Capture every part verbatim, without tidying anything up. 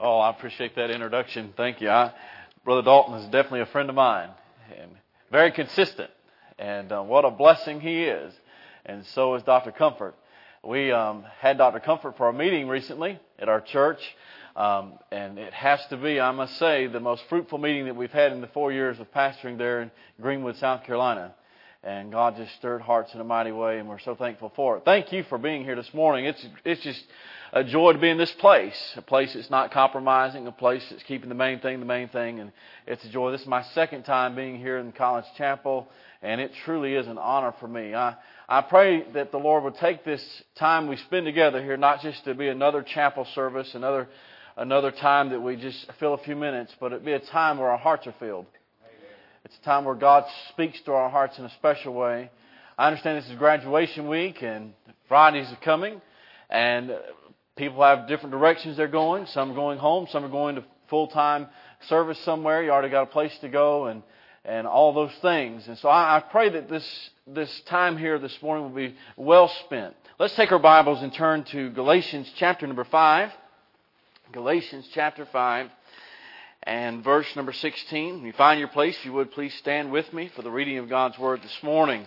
Oh, I appreciate that introduction. Thank you. I, Brother Dalton is definitely a friend of mine and very consistent. And uh, what a blessing he is. And so is Doctor Comfort. We um, had Doctor Comfort for our meeting recently at our church. Um, and it has to be, I must say, the most fruitful meeting that we've had in the four years of pastoring there in Greenwood, South Carolina. And God just stirred hearts in a mighty way, and we're so thankful for it. Thank you for being here this morning. It's it's just a joy to be in this place, a place that's not compromising, a place that's keeping the main thing the main thing, and it's a joy. This is my second time being here in College Chapel, and it truly is an honor for me. I, I pray that the Lord would take this time we spend together here, not just to be another chapel service, another another time that we just fill a few minutes, but it be a time where our hearts are filled. It's a time where God speaks to our hearts in a special way. I understand this is graduation week and Fridays are coming, and people have different directions they're going. Some are going home, some are going to full-time service somewhere. You already got a place to go and, and all those things. And so I, I pray that this, this time here this morning will be well spent. Let's take our Bibles and turn to Galatians chapter number five. Galatians chapter five. And verse number sixteen. When you find your place, if you would please stand with me for the reading of God's Word this morning.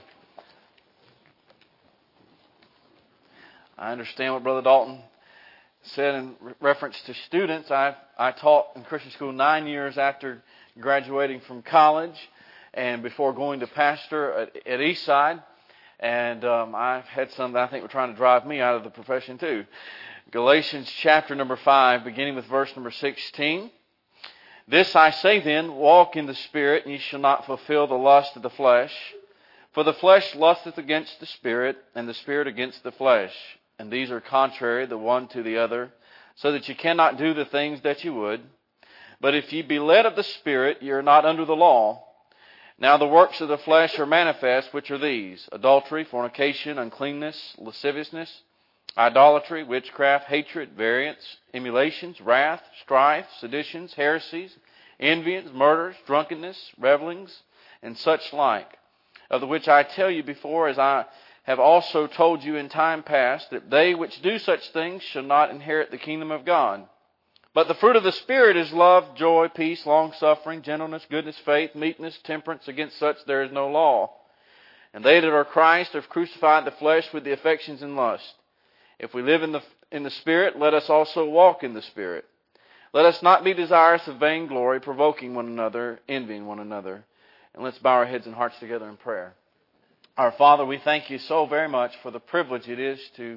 I understand what Brother Dalton said in reference to students. I I taught in Christian school nine years after graduating from college and before going to pastor at, at Eastside. And um, I've had some that I think were trying to drive me out of the profession too. Galatians chapter number five, beginning with verse number sixteen. This I say then, walk in the Spirit, and ye shall not fulfill the lust of the flesh. For the flesh lusteth against the Spirit, and the Spirit against the flesh. And these are contrary the one to the other, so that ye cannot do the things that ye would. But if ye be led of the Spirit, ye are not under the law. Now the works of the flesh are manifest, which are these: adultery, fornication, uncleanness, lasciviousness, idolatry, witchcraft, hatred, variance, emulations, wrath, strife, seditions, heresies, envyings, murders, drunkenness, revellings, and such like, of the which I tell you before, as I have also told you in time past, that they which do such things shall not inherit the kingdom of God. But the fruit of the Spirit is love, joy, peace, long-suffering, gentleness, goodness, faith, meekness, temperance. Against such there is no law. And they that are Christ have crucified the flesh with the affections and lusts. If we live in the in the Spirit, let us also walk in the Spirit. Let us not be desirous of vainglory, provoking one another, envying one another. And let's bow our heads and hearts together in prayer. Our Father, we thank you so very much for the privilege it is to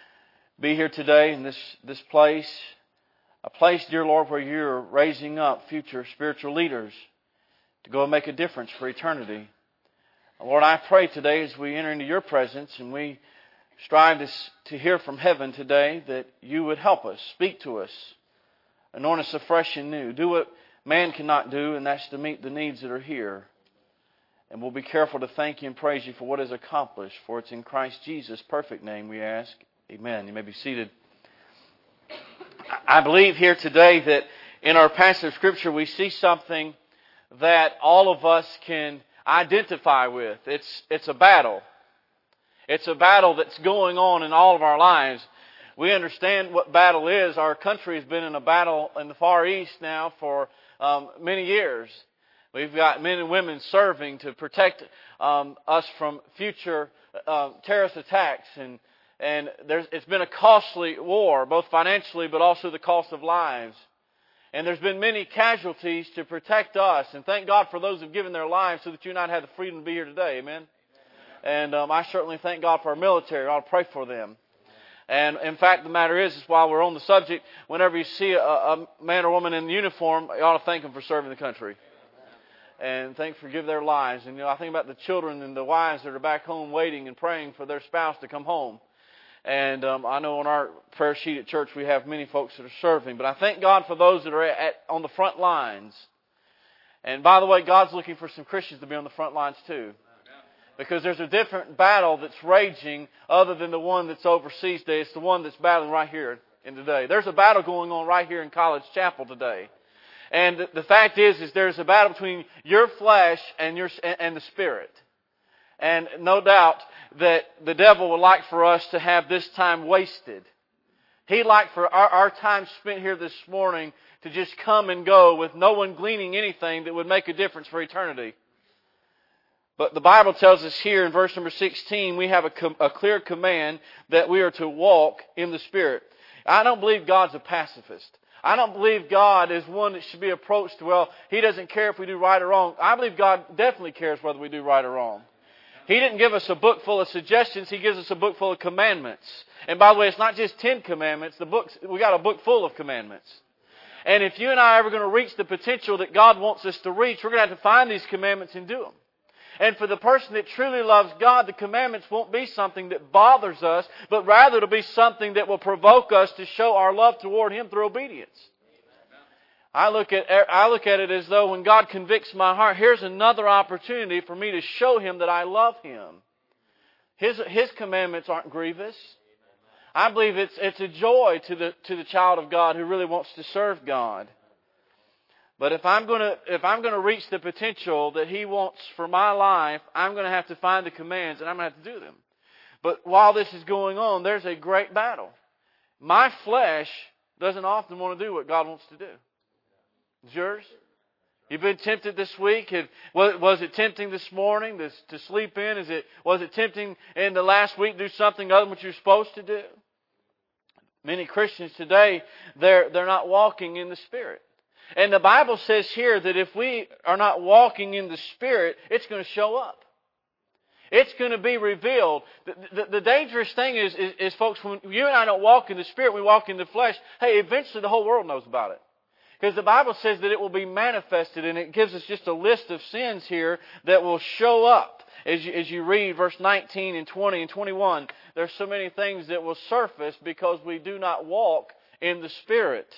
be here today in this, this place. A place, dear Lord, where you're raising up future spiritual leaders to go and make a difference for eternity. Lord, I pray today as we enter into your presence and we strive to, to hear from heaven today, that you would help us, speak to us, anoint us afresh and new. Do what man cannot do, and that's to meet the needs that are here. And we'll be careful to thank you and praise you for what is accomplished. For it's in Christ Jesus' perfect name we ask. Amen. You may be seated. I believe here today that in our passage of Scripture we see something that all of us can identify with. It's, it's a battle. It's a battle that's going on in all of our lives. We understand what battle is. Our country has been in a battle in the Far East now for um, many years. We've got men and women serving to protect um, us from future uh, terrorist attacks. And, and there's, it's been a costly war, both financially but also the cost of lives. And there's been many casualties to protect us. And thank God for those who have given their lives so that you and I have the freedom to be here today. Amen. And um, I certainly thank God for our military. I ought to pray for them. And in fact, the matter is, is while we're on the subject, whenever you see a, a man or woman in uniform, you ought to thank them for serving the country. And thank for give their lives. And you know, I think about the children and the wives that are back home waiting and praying for their spouse to come home. And um, I know on our prayer sheet at church we have many folks that are serving. But I thank God for those that are at, on the front lines. And by the way, God's looking for some Christians to be on the front lines too. Because there's a different battle that's raging other than the one that's overseas today. It's the one that's battling right here in today. There's a battle going on right here in College Chapel today. And the fact is, is there's a battle between your flesh and your and the Spirit. And no doubt that the devil would like for us to have this time wasted. He'd like for our, our time spent here this morning to just come and go with no one gleaning anything that would make a difference for eternity. But the Bible tells us here in verse number sixteen, we have a, com- a clear command that we are to walk in the Spirit. I don't believe God's a pacifist. I don't believe God is one that should be approached, well, He doesn't care if we do right or wrong. I believe God definitely cares whether we do right or wrong. He didn't give us a book full of suggestions. He gives us a book full of commandments. And by the way, it's not just ten commandments. The books, we got a book full of commandments. And if you and I are ever going to reach the potential that God wants us to reach, we're going to have to find these commandments and do them. And for the person that truly loves God, the commandments won't be something that bothers us, but rather it'll be something that will provoke us to show our love toward Him through obedience. I look at I look at it as though when God convicts my heart, here's another opportunity for me to show Him that I love Him. His His commandments aren't grievous. I believe it's it's a joy to the to the child of God who really wants to serve God. But if I'm going to if I'm going to reach the potential that He wants for my life, I'm going to have to find the commands and I'm going to have to do them. But while this is going on, there's a great battle. My flesh doesn't often want to do what God wants to do. Is yours? You've been tempted this week. Was it tempting this morning to sleep in? Is it was it tempting in the last week to do something other than what you're supposed to do? Many Christians today, they're they're not walking in the Spirit. And the Bible says here that if we are not walking in the Spirit, it's going to show up. It's going to be revealed. The, the, the dangerous thing is, is, is, folks, when you and I don't walk in the Spirit, we walk in the flesh, hey, eventually the whole world knows about it. Because the Bible says that it will be manifested, and it gives us just a list of sins here that will show up. As you, as you read verse nineteen and twenty and twenty-one, there's so many things that will surface because we do not walk in the Spirit.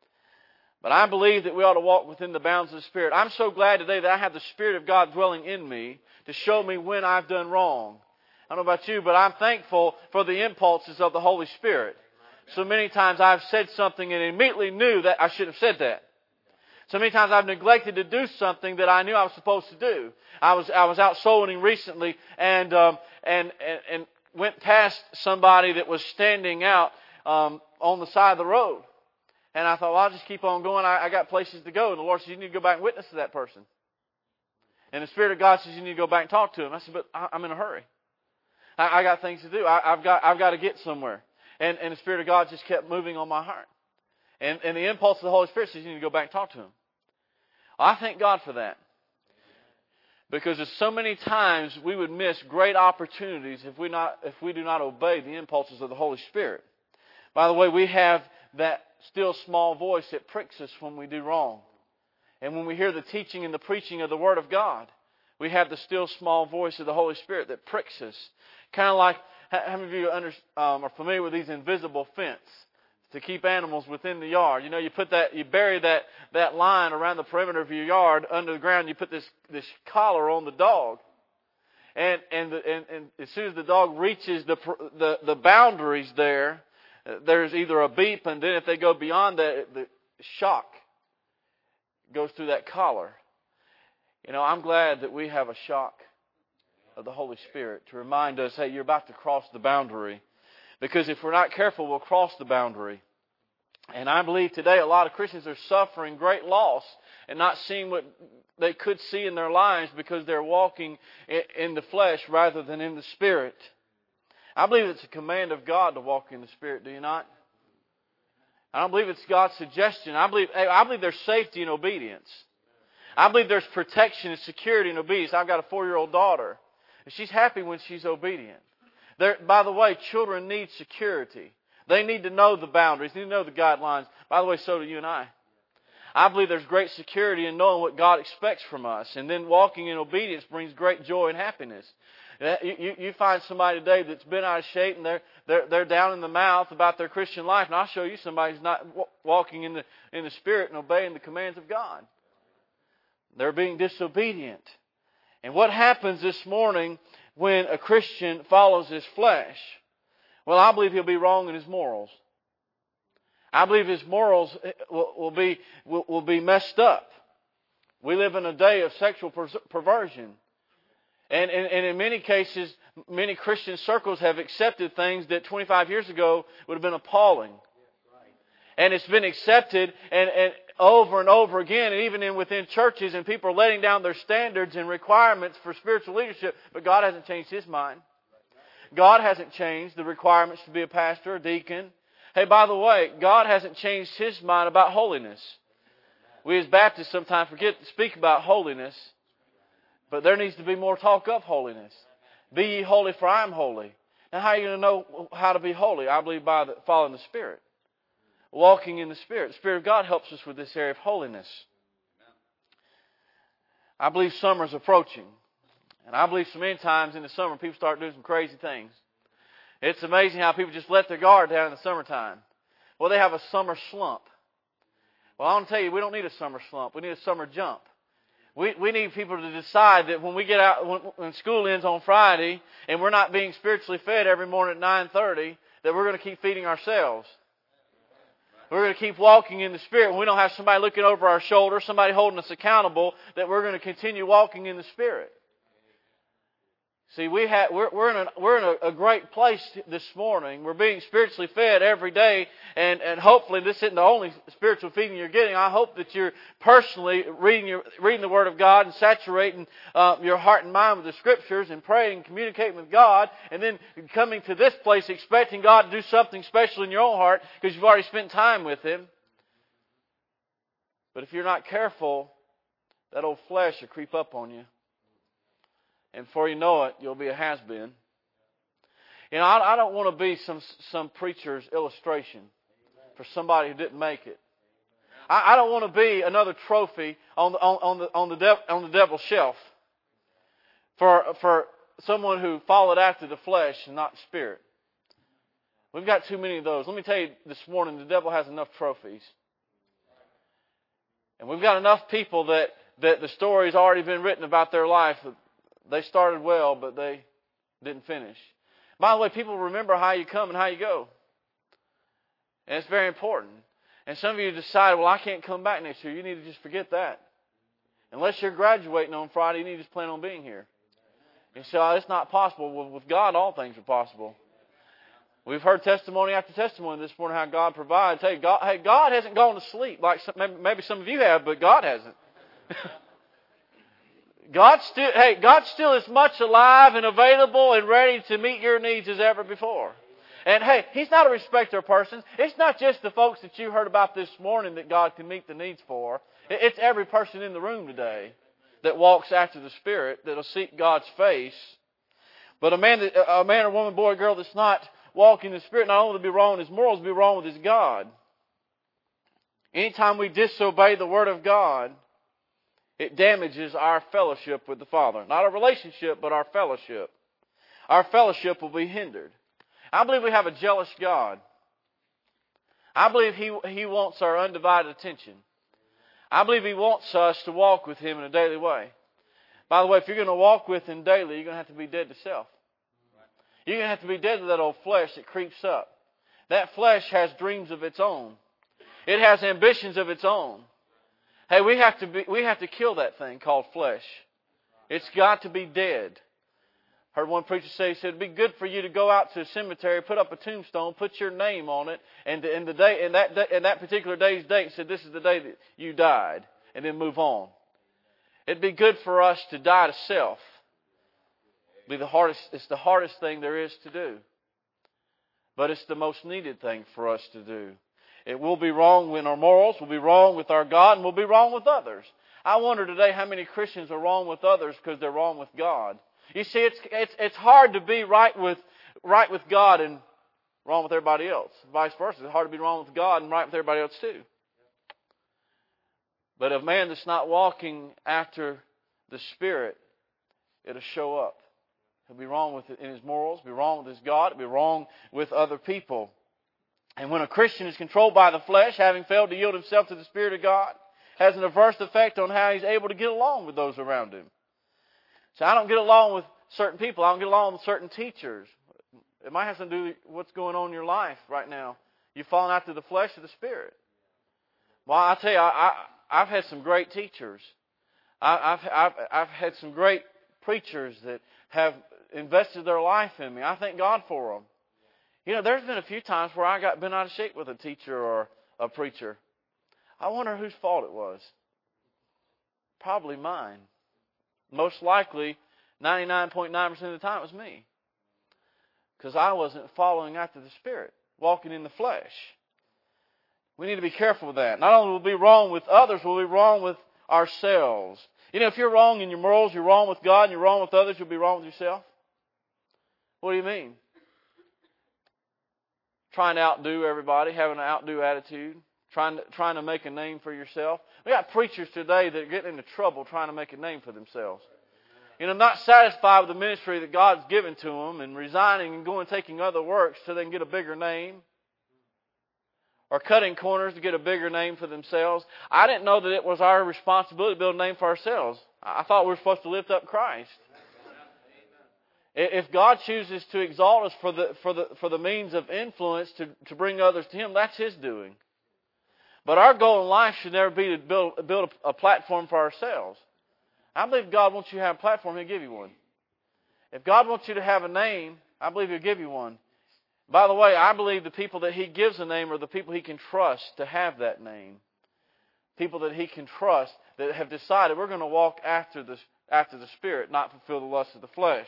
But I believe that we ought to walk within the bounds of the Spirit. I'm so glad today that I have the Spirit of God dwelling in me to show me when I've done wrong. I don't know about you, but I'm thankful for the impulses of the Holy Spirit. So many times I've said something and immediately knew that I should have said that. So many times I've neglected to do something that I knew I was supposed to do. I was I was out soul winning recently and um, and, and and went past somebody that was standing out um, on the side of the road. And I thought, well, I'll just keep on going. I, I got places to go. And the Lord said, you need to go back and witness to that person. And the Spirit of God says, you need to go back and talk to him. I said, but I, I'm in a hurry. I, I got things to do. I, I've got I've got to get somewhere. And, and the Spirit of God just kept moving on my heart. And, and the impulse of the Holy Spirit says, you need to go back and talk to him. I thank God for that. Because there's so many times we would miss great opportunities if we not if we do not obey the impulses of the Holy Spirit. By the way, we have that still small voice that pricks us when we do wrong. And when we hear the teaching and the preaching of the Word of God, we have the still small voice of the Holy Spirit that pricks us. Kind of like, how many of you under, um, are familiar with these invisible fence to keep animals within the yard? You know, you put that, you bury that, that line around the perimeter of your yard under the ground. You put this, this collar on the dog. And, and, the, and, and as soon as the dog reaches the, the, the boundaries there, there's either a beep, and then if they go beyond that, the shock goes through that collar. You know, I'm glad that we have a shock of the Holy Spirit to remind us, hey, you're about to cross the boundary. Because if we're not careful, we'll cross the boundary. And I believe today a lot of Christians are suffering great loss and not seeing what they could see in their lives because they're walking in the flesh rather than in the Spirit. I believe it's a command of God to walk in the Spirit, do you not? I don't believe it's God's suggestion. I believe I believe there's safety in obedience. I believe there's protection and security in obedience. I've got a four-year-old daughter, and she's happy when she's obedient. There, by the way, children need security. They need to know the boundaries. They need to know the guidelines. By the way, so do you and I. I believe there's great security in knowing what God expects from us. And then walking in obedience brings great joy and happiness. You, you, you find somebody today that's been out of shape and they're, they're, they're down in the mouth about their Christian life. And I'll show you somebody who's not walking in the, in the Spirit and obeying the commands of God. They're being disobedient. And what happens this morning when a Christian follows his flesh? Well, I believe he'll be wrong in his morals. I believe his morals will, will be will, will be messed up. We live in a day of sexual per- perversion. And, and, and in many cases, many Christian circles have accepted things that twenty-five years ago would have been appalling. And it's been accepted and, and over and over again, and even in within churches, and people are letting down their standards and requirements for spiritual leadership, but God hasn't changed His mind. God hasn't changed the requirements to be a pastor or deacon. Hey, by the way, God hasn't changed His mind about holiness. We as Baptists sometimes forget to speak about holiness, but there needs to be more talk of holiness. Be ye holy, for I am holy. Now, how are you going to know how to be holy? I believe by the, following the Spirit. Walking in the Spirit. The Spirit of God helps us with this area of holiness. I believe summer is approaching. And I believe so many times in the summer people start doing some crazy things. It's amazing how people just let their guard down in the summertime. Well, they have a summer slump. Well, I want to tell you, we don't need a summer slump. We need a summer jump. We we need people to decide that when we get out, when, when school ends on Friday, and we're not being spiritually fed every morning at nine thirty, that we're going to keep feeding ourselves. We're going to keep walking in the Spirit. When we don't have somebody looking over our shoulder, somebody holding us accountable, that we're going to continue walking in the Spirit. See, we have, we're, we're in, a, we're in a, a great place this morning. We're being spiritually fed every day, and, and hopefully this isn't the only spiritual feeding you're getting. I hope that you're personally reading your, reading the Word of God and saturating uh, your heart and mind with the Scriptures and praying and communicating with God, and then coming to this place expecting God to do something special in your own heart because you've already spent time with Him. But if you're not careful, that old flesh will creep up on you. And before you know it, you'll be a has-been. You know, I, I don't want to be some some preacher's illustration for somebody who didn't make it. I, I don't want to be another trophy on the on, on the on the dev, on the devil's shelf for for someone who followed after the flesh and not the Spirit. We've got too many of those. Let me tell you this morning, the devil has enough trophies, and we've got enough people that that the story's already been written about their life. They started well, but they didn't finish. By the way, people remember how you come and how you go. And it's very important. And some of you decide, well, I can't come back next year. You need to just forget that. Unless you're graduating on Friday, you need to just plan on being here. And so it's not possible. Well, with God, all things are possible. We've heard testimony after testimony this morning how God provides. Hey, God, hey, God hasn't gone to sleep like some, maybe, maybe some of you have, but God hasn't. God still, hey, God still is much alive and available and ready to meet your needs as ever before. And hey, He's not a respecter of persons. It's not just the folks that you heard about this morning that God can meet the needs for. It's every person in the room today that walks after the Spirit, that will seek God's face. But a man, that, a man or woman, boy or girl that's not walking in the Spirit, not only will be wrong with his morals, will be wrong with his God. Anytime we disobey the Word of God, it damages our fellowship with the Father. Not our relationship, but our fellowship. Our fellowship will be hindered. I believe we have a jealous God. I believe He, He wants our undivided attention. I believe He wants us to walk with Him in a daily way. By the way, if you're going to walk with Him daily, you're going to have to be dead to self. You're going to have to be dead to that old flesh that creeps up. That flesh has dreams of its own. It has ambitions of its own. Hey, we have to be, we have to kill that thing called flesh. It's got to be dead. Heard one preacher say, he said, it'd be good for you to go out to a cemetery, put up a tombstone, put your name on it, and in the day, in that day, in that particular day's date, said, this is the day that you died, and then move on. It'd be good for us to die to self. It'd be the hardest, it's the hardest thing there is to do. But it's the most needed thing for us to do. It will be wrong in our morals, we'll be wrong with our God, and we'll be wrong with others. I wonder today how many Christians are wrong with others because they're wrong with God. You see, it's it's it's hard to be right with right with God and wrong with everybody else. Vice versa, it's hard to be wrong with God and right with everybody else too. But a man that's not walking after the Spirit, it'll show up. He'll be wrong with it in his morals, be wrong with his God, it'll be wrong with other people. And when a Christian is controlled by the flesh, having failed to yield himself to the Spirit of God, has an adverse effect on how he's able to get along with those around him. So I don't get along with certain people. I don't get along with certain teachers. It might have something to do with what's going on in your life right now. You've fallen after the flesh or the Spirit. Well, I tell you, I, I, I've had some great teachers. I, I've, I've, I've had some great preachers that have invested their life in me. I thank God for them. You know, there's been a few times where I got been out of shape with a teacher or a preacher. I wonder whose fault it was. Probably mine. Most likely, ninety-nine point nine percent of the time it was me. Because I wasn't following after the Spirit, walking in the flesh. We need to be careful with that. Not only will we be wrong with others, we'll be wrong with ourselves. You know, if you're wrong in your morals, you're wrong with God, and you're wrong with others, you'll be wrong with yourself. What do you mean? Trying to outdo everybody, having an outdo attitude, trying to, trying to make a name for yourself. We got preachers today that are getting into trouble trying to make a name for themselves. You know, not satisfied with the ministry that God's given to them and resigning and going and taking other works so they can get a bigger name. Or cutting corners to get a bigger name for themselves. I didn't know that it was our responsibility to build a name for ourselves. I thought we were supposed to lift up Christ. If God chooses to exalt us for the for the for the means of influence to, to bring others to Him, that's His doing. But our goal in life should never be to build build a, a platform for ourselves. I believe God wants you to have a platform, He'll give you one. If God wants you to have a name, I believe He'll give you one. By the way, I believe the people that He gives a name are the people He can trust to have that name. People that He can trust that have decided we're going to walk after the, after the Spirit, not fulfill the lust of the flesh.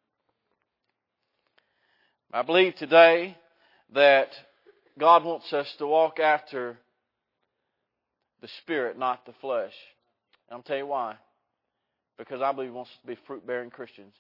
I believe today that God wants us to walk after the Spirit, not the flesh. And I'll tell you why. Because I believe He wants us to be fruit-bearing Christians.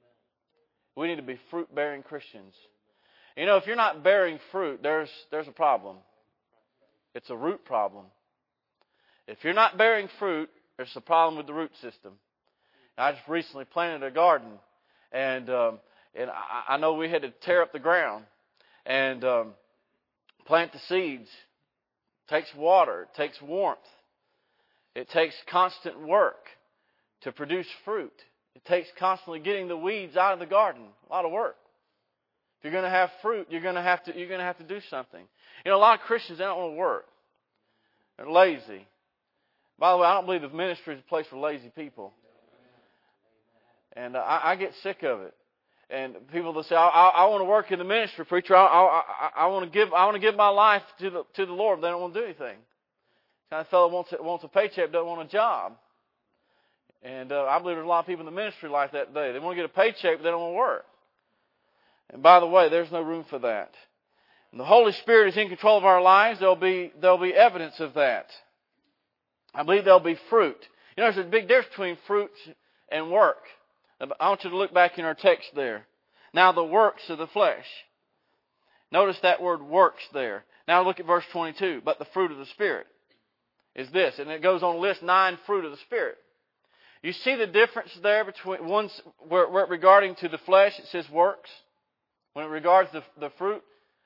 We need to be fruit-bearing Christians. You know, if you're not bearing fruit, there's there's a problem. It's a root problem. If you're not bearing fruit, there's a problem with the root system. I just recently planted a garden, and um, and I, I know we had to tear up the ground and um, plant the seeds. It takes water. It takes warmth. It takes constant work to produce fruit. It takes constantly getting the weeds out of the garden. A lot of work. If you're going to have fruit, you're going to have to you're going to have to do something. You know, a lot of Christians, they don't want to work. They're lazy. By the way, I don't believe the ministry is a place for lazy people. And uh, I, I get sick of it. And people that say, I, I, I want to work in the ministry, preacher. I, I, I, I want to give I want to give my life to the to the Lord, but they don't want to do anything. The kind of fellow wants wants a paycheck, doesn't want a job. And uh, I believe there's a lot of people in the ministry like that today. They want to get a paycheck, but they don't want to work. And by the way, there's no room for that. When the Holy Spirit is in control of our lives, there'll be there'll be evidence of that. I believe there'll be fruit. You know, there's a big difference between fruit and work. I want you to look back in our text there. Now the works of the flesh. Notice that word works there. Now look at verse twenty-two. But the fruit of the Spirit is this. And it goes on to list nine fruit of the Spirit. You see the difference there between one's where, where regarding to the flesh, it says works. When it regards the, the fruit,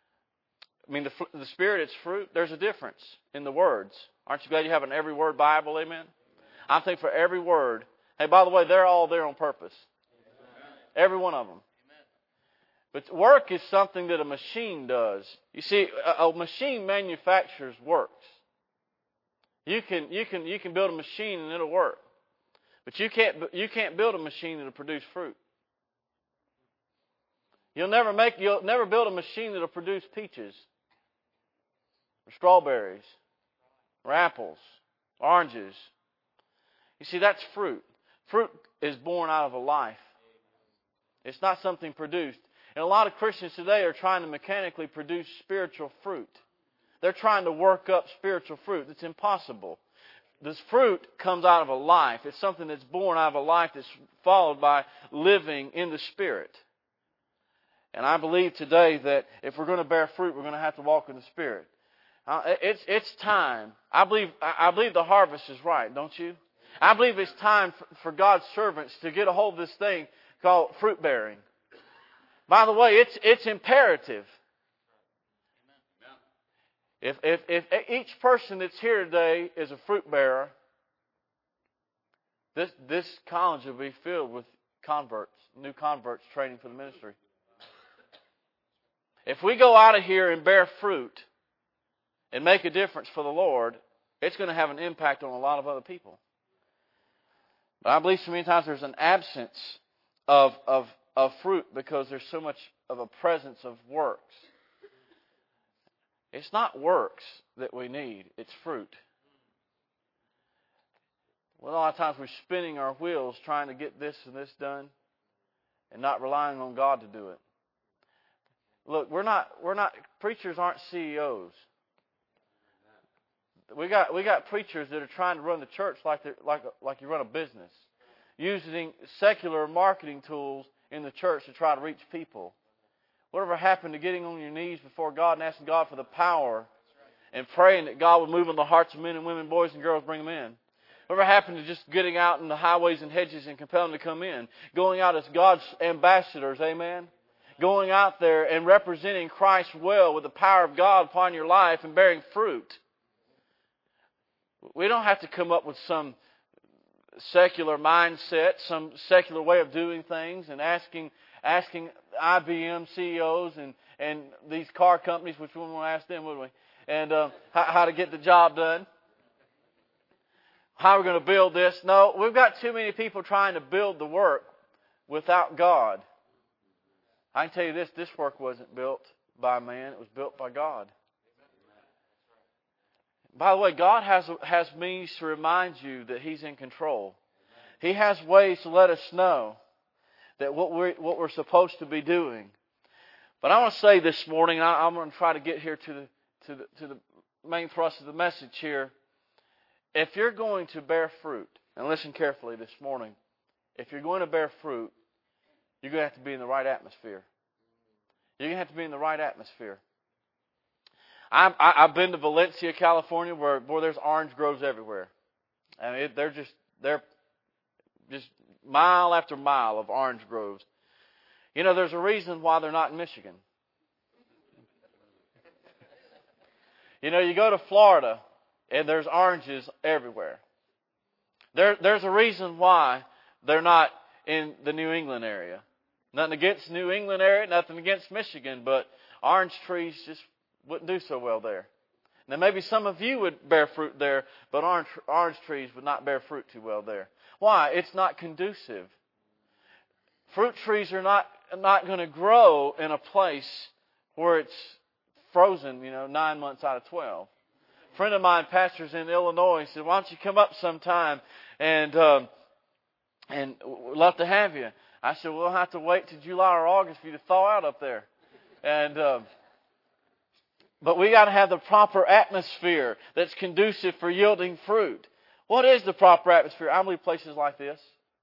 I mean the, the Spirit, it's fruit. There's a difference in the words. Aren't you glad you have an every word Bible? Amen. I think for every word. Hey, by the way, they're all there on purpose. Every one of them. But work is something that a machine does. You see, a, a machine manufactures works. You can you can you can build a machine and it'll work, but you can't you can't build a machine that'll produce fruit. You'll never make you'll never build a machine that'll produce peaches, or strawberries, or apples, oranges. You see, that's fruit. Fruit is born out of a life. It's not something produced. And a lot of Christians today are trying to mechanically produce spiritual fruit. They're trying to work up spiritual fruit. It's impossible. This fruit comes out of a life. It's something that's born out of a life that's followed by living in the Spirit. And I believe today that if we're going to bear fruit, we're going to have to walk in the Spirit. Uh, it's it's time. I believe I believe the harvest is right, don't you? I believe it's time for, for God's servants to get a hold of this thing called fruit bearing. By the way, it's it's imperative. If if if each person that's here today is a fruit bearer, this this college will be filled with converts, new converts training for the ministry. If we go out of here and bear fruit and make a difference for the Lord, it's going to have an impact on a lot of other people. But I believe so many times there's an absence of, of, of fruit because there's so much of a presence of works. It's not works that we need, it's fruit. Well, a lot of times we're spinning our wheels trying to get this and this done and not relying on God to do it. Look, we're not, we're not, preachers aren't C E Os. We got, we got preachers that are trying to run the church like, like, like you run a business, using secular marketing tools in the church to try to reach people. Whatever happened to getting on your knees before God and asking God for the power and praying that God would move on the hearts of men and women, boys and girls, bring them in? Whatever happened to just getting out in the highways and hedges and compelling them to come in? Going out as God's ambassadors, amen? Going out there and representing Christ well with the power of God upon your life and bearing fruit. We don't have to come up with some secular mindset, some secular way of doing things and asking asking I B M C E Os and, and these car companies, which we wouldn't want to ask them, would we? And uh, how, how to get the job done. How we're going to build this. No, we've got too many people trying to build the work without God. I can tell you this, this work wasn't built by man, it was built by God. By the way, God has, has means to remind you that He's in control. He has ways to let us know that what we're, what we're supposed to be doing. But I want to say this morning, I, I'm going to try to get here to the, to the, to the main thrust of the message here. If you're going to bear fruit, and listen carefully this morning, if you're going to bear fruit, you're going to have to be in the right atmosphere. You're going to have to be in the right atmosphere. I've, I've been to Valencia, California, where boy, there's orange groves everywhere. I mean, it, they're just they're just mile after mile of orange groves. You know, there's a reason why they're not in Michigan. You know, you go to Florida, and there's oranges everywhere. There, there's a reason why they're not in the New England area. Nothing against New England area, nothing against Michigan, but orange trees just wouldn't do so well there. Now, maybe some of you would bear fruit there, but orange, orange trees would not bear fruit too well there. Why? It's not conducive. Fruit trees are not, not going to grow in a place where it's frozen, you know, nine months out of twelve. A friend of mine pastors in Illinois. He said, why don't you come up sometime and um, and we'd love to have you. I said, we'll have to wait till July or August for you to thaw out up there. And um, but we got to have the proper atmosphere that's conducive for yielding fruit. What is the proper atmosphere? I believe places like this.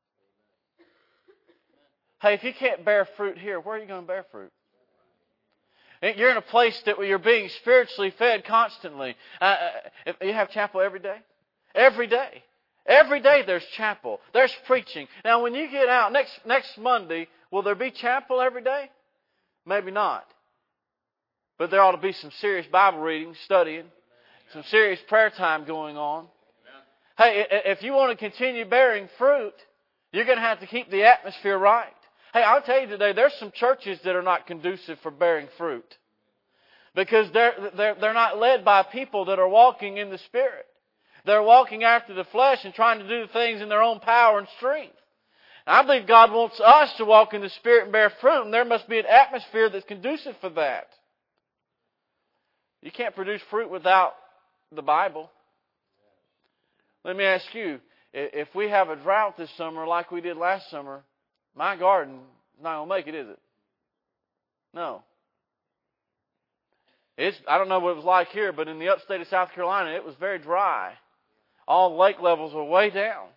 Hey, if you can't bear fruit here, where are you going to bear fruit? You're in a place that you're being spiritually fed constantly. Uh, you have chapel every day? Every day. Every day there's chapel. There's preaching. Now, when you get out, next next Monday, will there be chapel every day? Maybe not. But there ought to be some serious Bible reading, studying, some serious prayer time going on. Hey, if you want to continue bearing fruit, you're going to have to keep the atmosphere right. Hey, I'll tell you today, there's some churches that are not conducive for bearing fruit. Because they're, they're, they're not led by people that are walking in the Spirit. They're walking after the flesh and trying to do things in their own power and strength. And I believe God wants us to walk in the Spirit and bear fruit, and there must be an atmosphere that's conducive for that. You can't produce fruit without the Bible. Let me ask you, if we have a drought this summer like we did last summer, my garden is not going to make it, is it? No. It's, I don't know what it was like here, but in the upstate of South Carolina, it was very dry. All the lake levels were way down.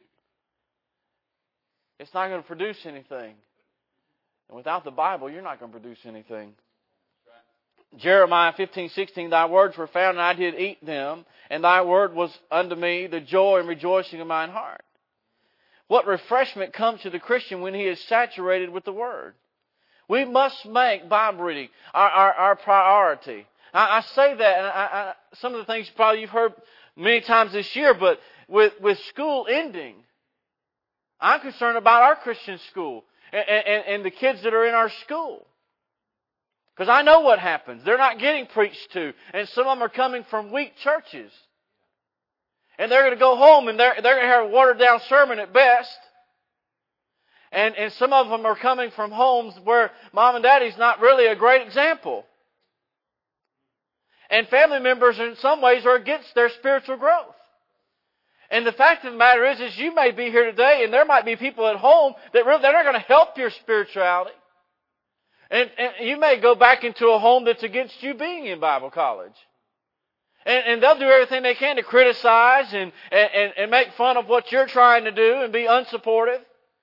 It's not going to produce anything. And without the Bible, you're not going to produce anything. Jeremiah fifteen sixteen, thy words were found, and I did eat them, and thy word was unto me the joy and rejoicing of mine heart. What refreshment comes to the Christian when he is saturated with the Word? We must make Bible reading our, our, our priority. I, I say that, and I, I, some of the things probably you've heard many times this year, but with, with school ending, I'm concerned about our Christian school and, and, and the kids that are in our school. Because I know what happens. They're not getting preached to, and some of them are coming from weak churches. And they're going to go home and they're, they're going to have a watered down sermon at best. And, and some of them are coming from homes where mom and daddy's not really a great example. And family members in some ways are against their spiritual growth. And the fact of the matter is, is you may be here today and there might be people at home that really, they're not going to help your spirituality. And, and you may go back into a home that's against you being in Bible college. And, and they'll do everything they can to criticize and, and, and make fun of what you're trying to do and be unsupportive.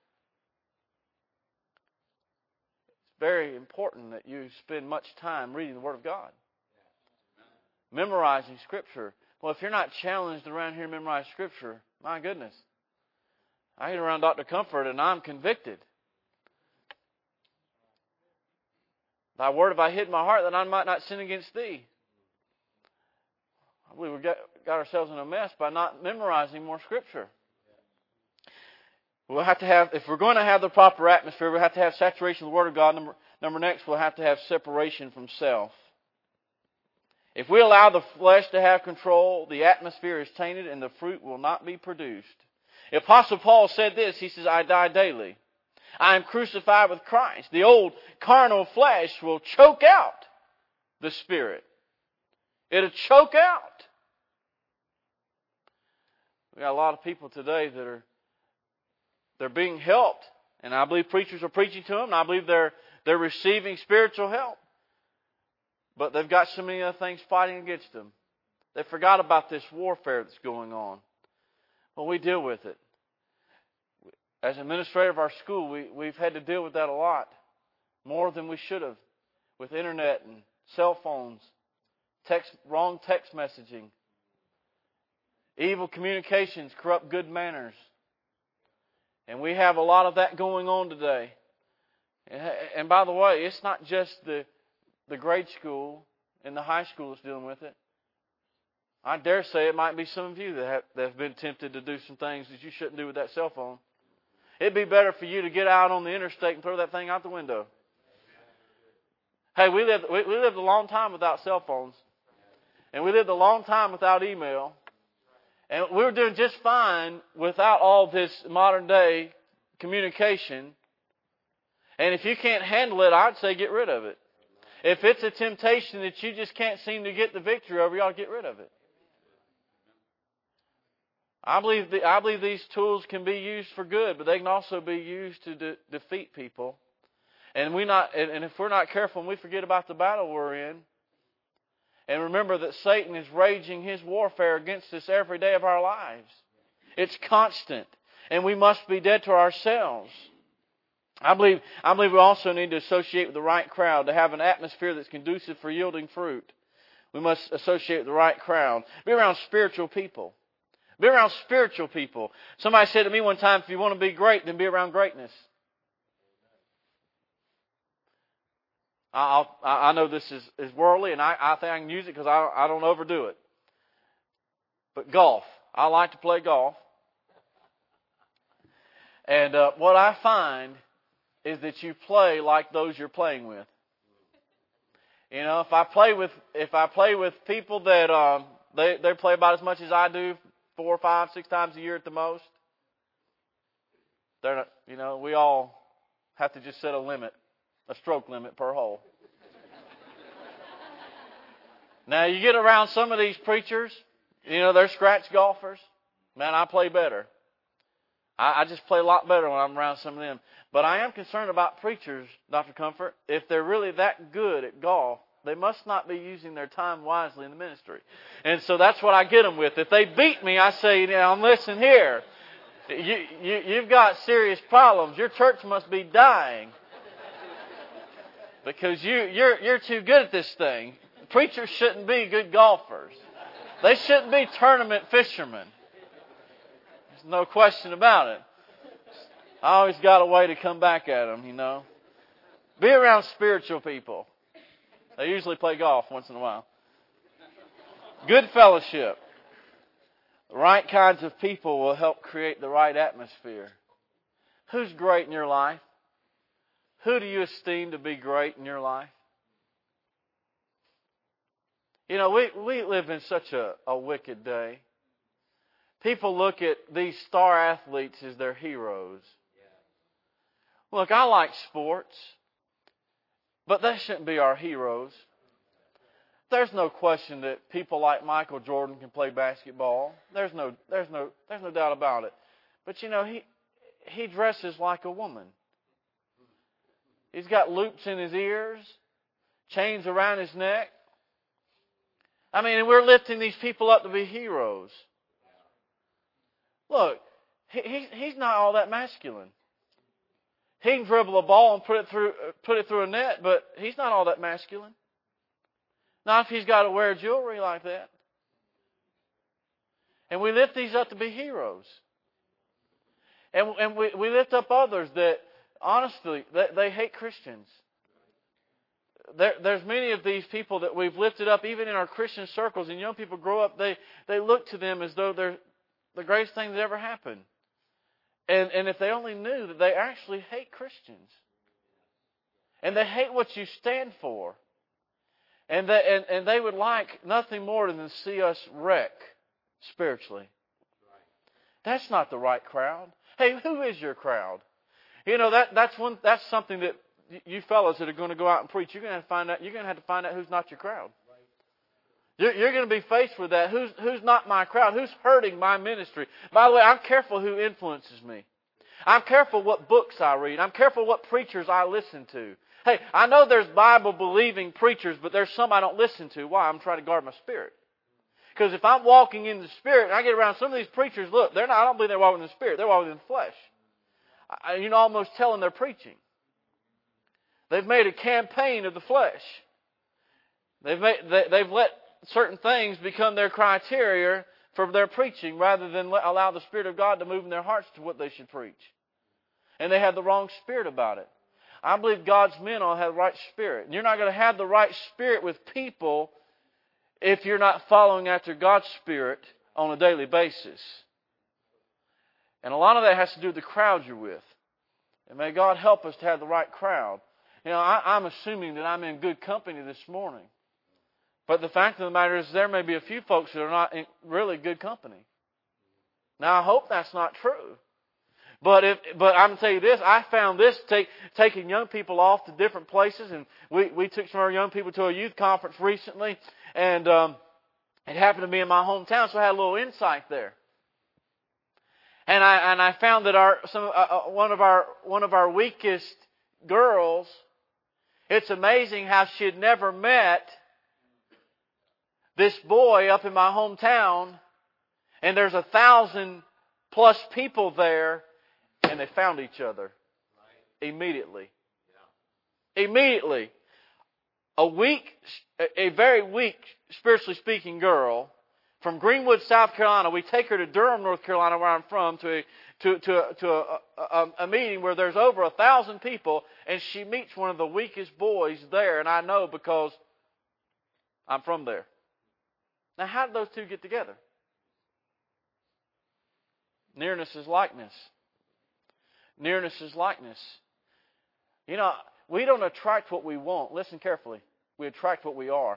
It's very important that you spend much time reading the Word of God. Memorizing Scripture. Well, if you're not challenged around here to memorize Scripture, my goodness. I get around Doctor Comfort and I'm convicted. Thy word have I hid in my heart that I might not sin against thee. I believe we got, got ourselves in a mess by not memorizing more Scripture. We'll have to have, if we're going to have the proper atmosphere, we'll have to have saturation of the Word of God. Number, number next, we'll have to have separation from self. If we allow the flesh to have control, the atmosphere is tainted and the fruit will not be produced. The Apostle Paul said this, he says, I die daily. I am crucified with Christ. The old carnal flesh will choke out the Spirit. It'll choke out. We got a lot of people today that are they're being helped. And I believe preachers are preaching to them. And I believe they're they're receiving spiritual help. But they've got so many other things fighting against them. They forgot about this warfare that's going on. Well, we deal with it. As administrator of our school, we, we've had to deal with that a lot. More than we should have. With internet and cell phones. Text, wrong text messaging. Evil communications corrupt good manners. And we have a lot of that going on today. And, and by the way, it's not just the, the grade school and the high school that's dealing with it. I dare say it might be some of you that have, that have been tempted to do some things that you shouldn't do with that cell phone. It'd be better for you to get out on the interstate and throw that thing out the window. Hey, we lived, we, we lived a long time without cell phones. And we lived a long time without email. And we were doing just fine without all this modern day communication. And if you can't handle it, I'd say get rid of it. If it's a temptation that you just can't seem to get the victory over, you ought to get rid of it. I believe the, I believe these tools can be used for good, but they can also be used to de- defeat people. And we not and, and if we're not careful and we forget about the battle we're in, and remember that Satan is raging his warfare against us every day of our lives. It's constant, and we must be dead to ourselves. I believe I believe we also need to associate with the right crowd to have an atmosphere that's conducive for yielding fruit. We must associate with the right crowd. Be around spiritual people. Be around spiritual people. Somebody said to me one time, if you want to be great, then be around greatness. I'll, I know this is, is worldly, and I, I think I can use it because I, I don't overdo it. But golf. I like to play golf. And uh, what I find is that you play like those you're playing with. You know, if I play with if I play with people that um, they they play about as much as I do, four, five, six times a year at the most, they're not, you know, we all have to just set a limit, a stroke limit per hole. Now you get around some of these preachers, you know, they're scratch golfers. Man, I play better. I, I just play a lot better when I'm around some of them. But I am concerned about preachers, Doctor Comfort. If they're really that good at golf, they must not be using their time wisely in the ministry. And so that's what I get them with. If they beat me, I say, now listen here. You, you, you've got serious problems. Your church must be dying. Because you, you're, you're too good at this thing. Preachers shouldn't be good golfers. They shouldn't be tournament fishermen. There's no question about it. I always got a way to come back at them, you know. Be around spiritual people. They usually play golf once in a while. Good fellowship. The right kinds of people will help create the right atmosphere. Who's great in your life? Who do you esteem to be great in your life? You know, we, we live in such a, a wicked day. People look at these star athletes as their heroes. Look, I like sports, but they shouldn't be our heroes. there's no question that people like Michael Jordan can play basketball. There's no, there's no, there's no doubt about it. But you know, he he dresses like a woman. He's got loops in his ears, chains around his neck. I mean, we're lifting these people up to be heroes. Look, he, he he's not all that masculine. He can dribble a ball and put it through put it through a net, but he's not all that masculine. Not if he's got to wear jewelry like that. And we lift these up to be heroes. And, and we, we lift up others that, honestly, they, they hate Christians. There, there's many of these people that we've lifted up, even in our Christian circles, and young people grow up, they, they look to them as though they're the greatest thing that ever happened. And, and if they only knew that they actually hate Christians. And they hate what you stand for. And they, and, and they would like nothing more than to see us wreck spiritually. That's not the right crowd. Hey, who is your crowd? You know, that that's one that's something that you fellas that are going to go out and preach, you're going to have to find out. You're going to have to find out who's not your crowd. You're, you're going to be faced with that. Who's who's not my crowd? Who's hurting my ministry? By the way, I'm careful who influences me. I'm careful what books I read. I'm careful what preachers I listen to. Hey, I know there's Bible-believing preachers, but there's some I don't listen to. Why? I'm trying to guard my spirit. Because if I'm walking in the Spirit, and I get around some of these preachers, look, they're not, I don't believe they're walking in the Spirit. They're walking in the flesh. I, you know, almost telling they're preaching. They've made a campaign of the flesh. They've made, they, they've let certain things become their criteria for their preaching rather than let, allow the Spirit of God to move in their hearts to what they should preach. And they have the wrong spirit about it. I believe God's men all have the right spirit. And you're not going to have the right spirit with people if you're not following after God's Spirit on a daily basis. And a lot of that has to do with the crowd you're with. And may God help us to have the right crowd. You know, I, I'm assuming that I'm in good company this morning. But the fact of the matter is there may be a few folks that are not in really good company. Now, I hope that's not true. But if, but I'm going to tell you this, I found this take, taking young people off to different places, and we, we took some of our young people to a youth conference recently, and um, it happened to be in my hometown, so I had a little insight there. And I and I found that our some uh, one of our one of our weakest girls, it's amazing how she had never met this boy up in my hometown, and there's a thousand plus people there. And they found each other immediately. Immediately. A weak, a very weak, spiritually speaking girl from Greenwood, South Carolina. We take her to Durham, North Carolina, where I'm from, to a, to, to, a, to a, a, a meeting where there's over a thousand people, and she meets one of the weakest boys there, and I know because I'm from there. Now, how did those two get together? Nearness is likeness. Nearness is likeness. You know, we don't attract what we want. Listen carefully. We attract what we are.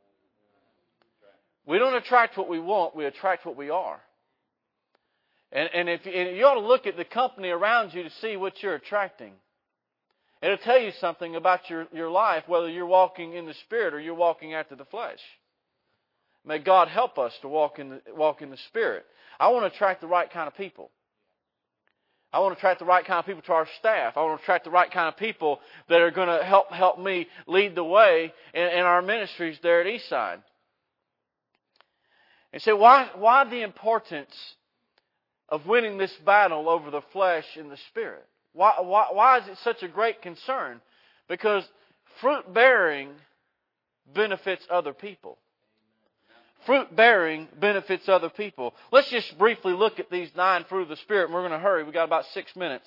We don't attract what we want. We attract what we are. And, and if and you ought to look at the company around you to see what you're attracting. It'll tell you something about your, your life, whether you're walking in the Spirit or you're walking after the flesh. May God help us to walk in the, walk in the Spirit. I want to attract the right kind of people. I want to attract the right kind of people to our staff. I want to attract the right kind of people that are going to help help me lead the way in, in our ministries there at Eastside. And so why why the importance of winning this battle over the flesh and the Spirit? Why why why is it such a great concern? Because fruit bearing benefits other people. Fruit bearing benefits other people. Let's just briefly look at these nine fruit of the Spirit, and we're going to hurry. We've got about six minutes.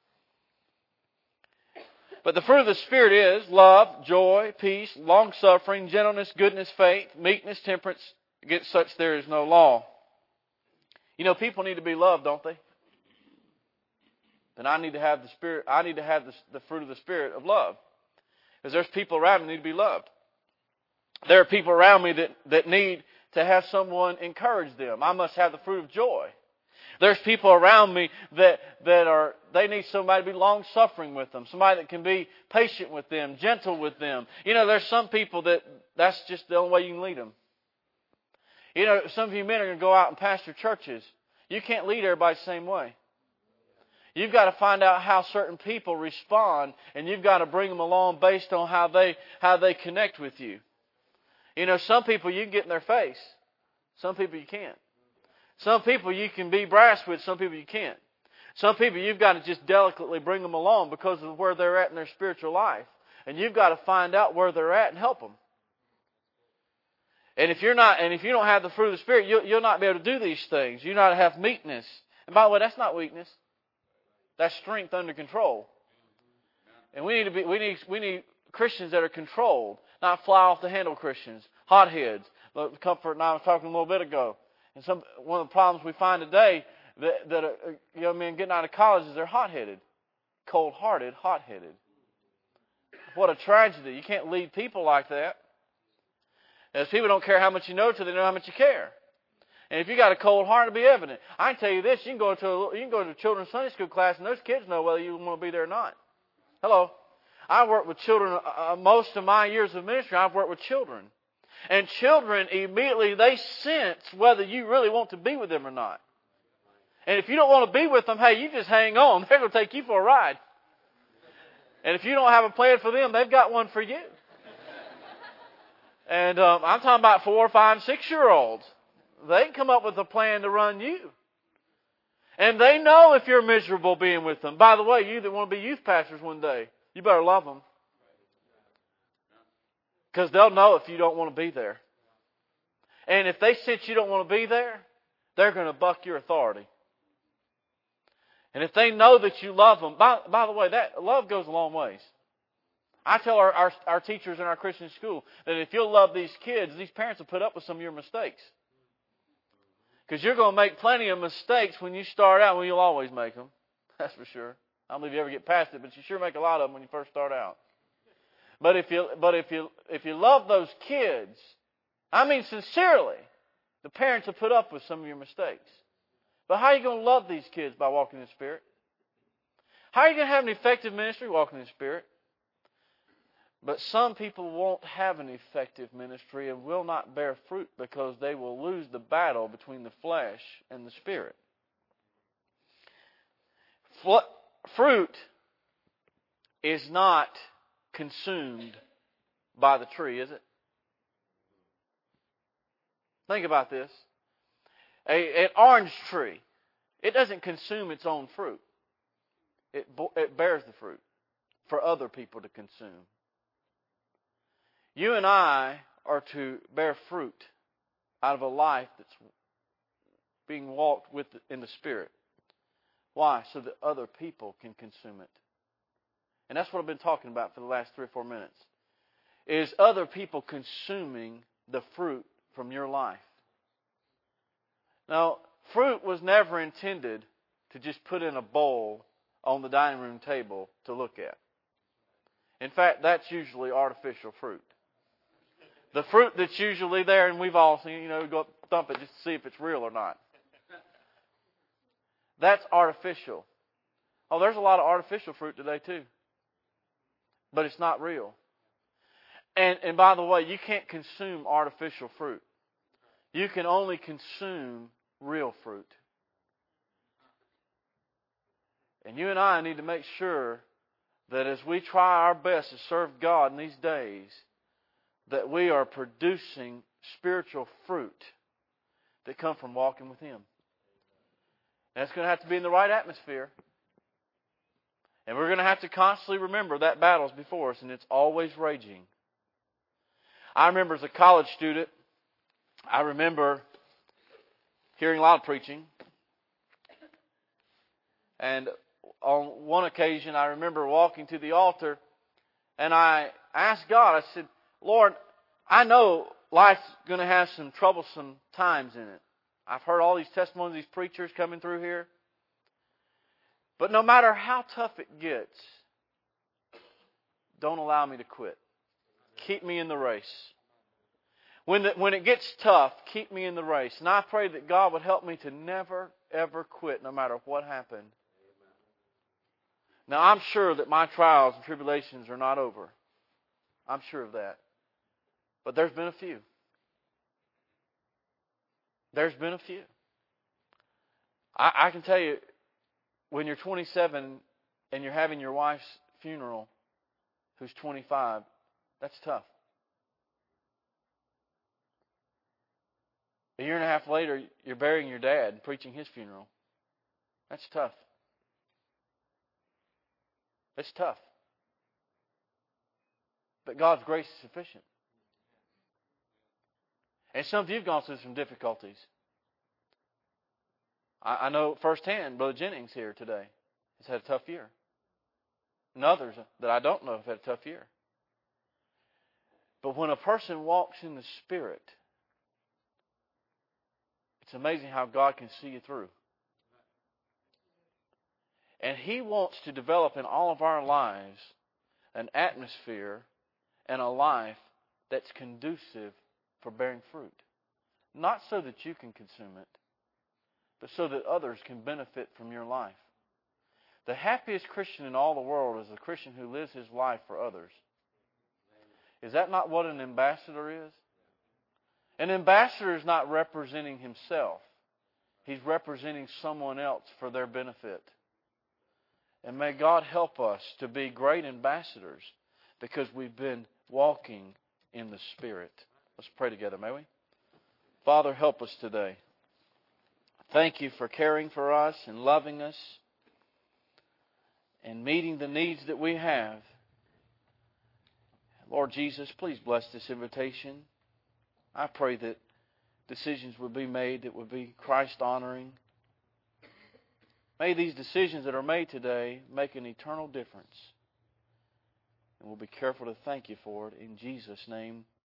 But the fruit of the Spirit is love, joy, peace, long-suffering, gentleness, goodness, faith, meekness, temperance. Against such there is no law. You know, people need to be loved, don't they? Then I need to have the Spirit. I need to have the, the fruit of the Spirit of love. Because there's people around me that need to be loved. There are people around me that, that need to have someone encourage them. I must have the fruit of joy. There's people around me that, that are, they need somebody to be long-suffering with them. Somebody that can be patient with them, gentle with them. You know, there's some people that that's just the only way you can lead them. You know, some of you men are going to go out and pastor churches. You can't lead everybody the same way. You've got to find out how certain people respond, and you've got to bring them along based on how they how they connect with you. You know, some people you can get in their face. Some people you can't. Some people you can be brass with, some people you can't. Some people you've got to just delicately bring them along because of where they're at in their spiritual life. And you've got to find out where they're at and help them. And if you're not, and if you don't have the fruit of the Spirit, you'll, you'll not be able to do these things. You'll not have meekness. And by the way, that's not weakness. That's strength under control. And we need to be, we need, we need Christians that are controlled, not fly off the handle Christians, hotheads. Like Comfort and I was talking a little bit ago. And some one of the problems we find today that, that uh, young men getting out of college is they're hot-headed, cold-hearted, hot-headed. What a tragedy! You can't lead people like that. As people don't care how much you know till they know how much you care. And if you got a cold heart, it'll be evident. I can tell you this: you can go to a, you can go to a children's Sunday school class, and those kids know whether you want to be there or not. Hello, I worked with children uh, most of my years of ministry. I've worked with children. And children, immediately, they sense whether you really want to be with them or not. And if you don't want to be with them, hey, you just hang on. They're going to take you for a ride. And if you don't have a plan for them, they've got one for you. And um, I'm talking about four, five, six-year-olds. They can come up with a plan to run you. And they know if you're miserable being with them. By the way, you that want to be youth pastors one day, you better love them. Because they'll know if you don't want to be there. And if they sense you don't want to be there, they're going to buck your authority. And if they know that you love them, by, by the way, that love goes a long ways. I tell our, our, our teachers in our Christian school that if you'll love these kids, these parents will put up with some of your mistakes. Because you're going to make plenty of mistakes when you start out. Well, you'll always make them. That's for sure. I don't believe you ever get past it, but you sure make a lot of them when you first start out. But if you but if you if you love those kids, I mean sincerely, the parents will put up with some of your mistakes. But how are you going to love these kids? By walking in the Spirit. How are you going to have an effective ministry? Walking in the Spirit. But some people won't have an effective ministry and will not bear fruit because they will lose the battle between the flesh and the Spirit. Fruit is not consumed by the tree, is it? Think about this. A, an orange tree, it doesn't consume its own fruit. It, it bears the fruit for other people to consume. You and I are to bear fruit out of a life that's being walked with in the Spirit. Why? So that other people can consume it. And that's what I've been talking about for the last three or four minutes. Is other people consuming the fruit from your life. Now, fruit was never intended to just put in a bowl on the dining room table to look at. In fact, that's usually artificial fruit. The fruit that's usually there, and we've all seen, you know, go up, thump it just to see if it's real or not. That's artificial. Oh, there's a lot of artificial fruit today too. But it's not real. And and by the way, you can't consume artificial fruit. You can only consume real fruit. And you and I need to make sure that as we try our best to serve God in these days, that we are producing spiritual fruit that come from walking with Him. And it's going to have to be in the right atmosphere. And we're going to have to constantly remember that battle's before us, and it's always raging. I remember as a college student, I remember hearing a lot of preaching. And on one occasion, I remember walking to the altar, and I asked God, I said, Lord, I know life's going to have some troublesome times in it. I've heard all these testimonies of these preachers coming through here. But no matter how tough it gets, don't allow me to quit. Keep me in the race. When, the, when it gets tough, keep me in the race. And I pray that God would help me to never, ever quit no matter what happened. Now, I'm sure that my trials and tribulations are not over. I'm sure of that. But there's been a few. There's been a few. I, I can tell you, when you're twenty-seven and you're having your wife's funeral, who's twenty-five, that's tough. A year and a half later, you're burying your dad and preaching his funeral. That's tough. It's tough. But God's grace is sufficient. And some of you have gone through some difficulties. I, I know firsthand, Brother Jennings here today has had a tough year. And others that I don't know have had a tough year. But when a person walks in the Spirit, it's amazing how God can see you through. And He wants to develop in all of our lives an atmosphere and a life that's conducive for bearing fruit. Not so that you can consume it, but so that others can benefit from your life. The happiest Christian in all the world is a Christian who lives his life for others. Is that not what an ambassador is? An ambassador is not representing himself. He's representing someone else for their benefit. And may God help us to be great ambassadors because we've been walking in the Spirit. Let's pray together, may we? Father, help us today. Thank you for caring for us and loving us and meeting the needs that we have. Lord Jesus, please bless this invitation. I pray that decisions would be made that would be Christ-honoring. May these decisions that are made today make an eternal difference. And we'll be careful to thank you for it. In Jesus' name,